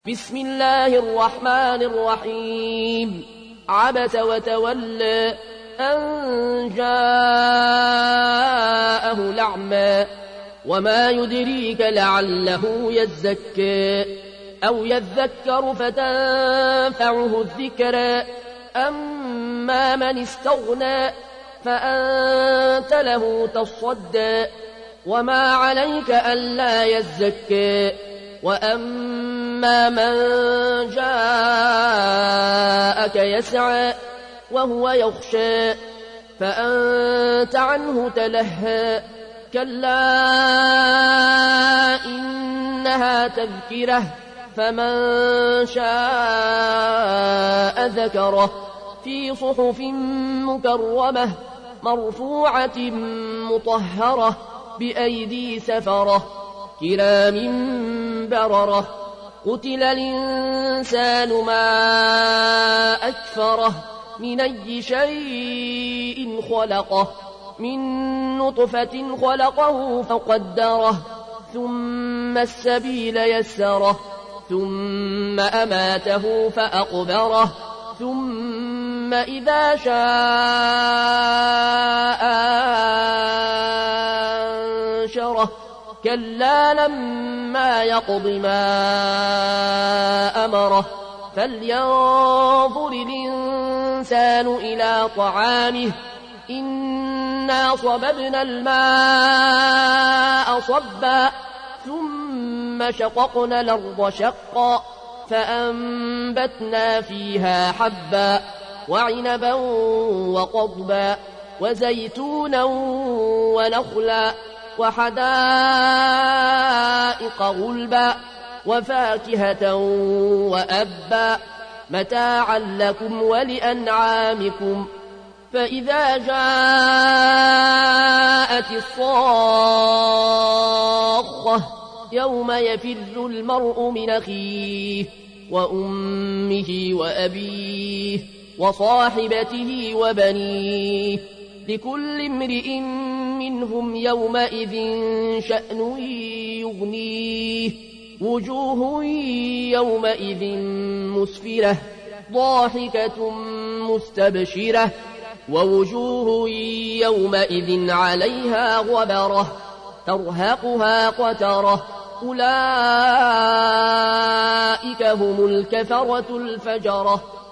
بسم الله الرحمن الرحيم عبس وتولى أن جاءه الأعمى وما يدريك لعله يزكى أو يذكر فتنفعه الذكرى أما من استغنى فأنت له تصدى وما عليك ألا يزكى وأما من جاءك يسعى وهو يخشى فأنت عنه تلهى كلا إنها تذكرة فمن شاء ذكره في صحف مكرمة مرفوعة مطهرة بأيدي سفرة كرام بررة قتل الإنسان ما أكفره من أي شيء خلقه من نطفة خلقه فقدره ثم السبيل يسره ثم أماته فأقبره ثم إذا شاء أنشره كلا لما يقض ما أمره فلينظر الإنسان إلى طعامه إنا صببنا الماء صبا ثم شققنا الأرض شقا فأنبتنا فيها حبا وعنبا وقضبا وزيتونا ونخلا وحدائق غلبا وفاكهة وأبا متاعا لكم ولأنعامكم فإذا جاءت الصاخة يوم يفر المرء من أخيه وأمه وأبيه وصاحبته وبنيه لكل امرئ منهم يومئذ شأن يغنيه وجوه يومئذ مسفرة ضاحكة مستبشرة ووجوه يومئذ عليها غبرة ترهقها قترة أولئك هم الكفرة الفجرة